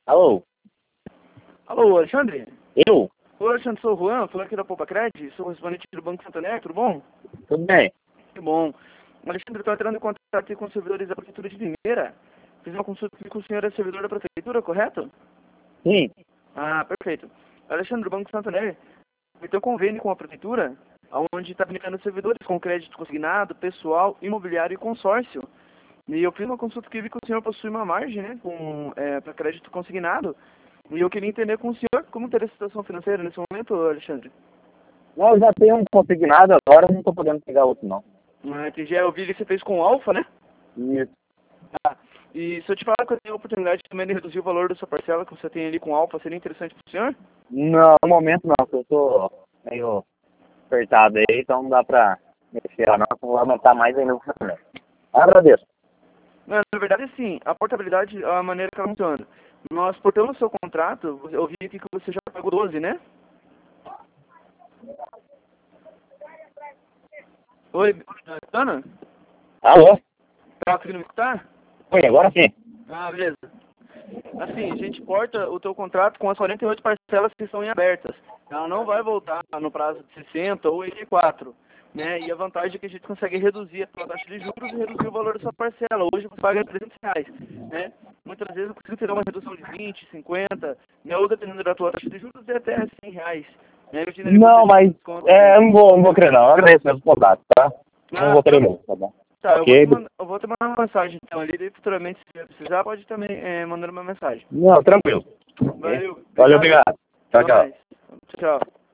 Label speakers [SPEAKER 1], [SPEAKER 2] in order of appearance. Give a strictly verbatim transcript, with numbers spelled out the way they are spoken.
[SPEAKER 1] Alô?
[SPEAKER 2] Alô, Alexandre?
[SPEAKER 1] Eu?
[SPEAKER 2] Oi, Alexandre, sou o Juan, falando aqui da Poupa Cred, sou correspondente do Banco Santander, tudo bom?
[SPEAKER 1] Tudo bem?
[SPEAKER 2] Que bom. Alexandre, eu estou entrando em contato aqui com os servidores da Prefeitura de Limeira. Fiz uma consulta aqui com o senhor é servidor da Prefeitura, correto?
[SPEAKER 1] Sim.
[SPEAKER 2] Ah, perfeito. Alexandre, o Banco Santander tem um convênio com a Prefeitura, onde está aplicando servidores com crédito consignado, pessoal, imobiliário e consórcio. E eu fiz uma consulta que vi que o senhor possui uma margem, né, com, é, para crédito consignado. E eu queria entender com o senhor como ter a situação financeira nesse momento, Alexandre.
[SPEAKER 1] Não, eu já tenho um consignado agora, não estou podendo pegar outro não.
[SPEAKER 2] Ah, entendi. Eu vi que você fez com o Alfa, né?
[SPEAKER 1] Isso.
[SPEAKER 2] Ah, e se eu te falar que eu tenho a oportunidade também de reduzir o valor da sua parcela que você tem ali com o Alfa, seria interessante para o senhor?
[SPEAKER 1] Não, no momento não, porque eu estou meio apertado aí, então não dá pra mexer lá não, eu vou aumentar mais ainda o funcionamento. Agradeço.
[SPEAKER 2] Não, na verdade, sim. A portabilidade é a maneira que ela funciona. Nós portamos o seu contrato, eu vi aqui que você já pagou doze, né? Oi, Ana?
[SPEAKER 1] Alô?
[SPEAKER 2] Tá conseguindo me escutar?
[SPEAKER 1] Oi, agora sim.
[SPEAKER 2] Ah, beleza. Assim, a gente porta o teu contrato com as quarenta e oito parcelas que estão em abertas. Ela não vai voltar no prazo de sessenta ou oitenta e quatro. Né? E a vantagem é que a gente consegue reduzir a tua taxa de juros e reduzir o valor da sua parcela. Hoje você paga trezentos reais. Né? Muitas vezes eu consigo ter uma redução de vinte, cinquenta, né? Ou dependendo da tua taxa de juros, de até cem reais. Né? Eu tinha
[SPEAKER 1] Não, mas
[SPEAKER 2] desconto,
[SPEAKER 1] é,
[SPEAKER 2] né?
[SPEAKER 1] eu não vou, não vou querer não, eu agradeço mesmo o contato, tá? Não
[SPEAKER 2] Ah,
[SPEAKER 1] vou querer não, tá bom?
[SPEAKER 2] tá, eu vou, te
[SPEAKER 1] Ok?
[SPEAKER 2] mandar, eu vou te mandar uma mensagem então ali, e futuramente se você precisar, pode também é, mandar uma mensagem.
[SPEAKER 1] Não, tranquilo. Ok?
[SPEAKER 2] Valeu,
[SPEAKER 1] Valeu,
[SPEAKER 2] obrigado.
[SPEAKER 1] obrigado. Tchau,
[SPEAKER 2] Até
[SPEAKER 1] tchau.
[SPEAKER 2] mais. Tchau, tchau.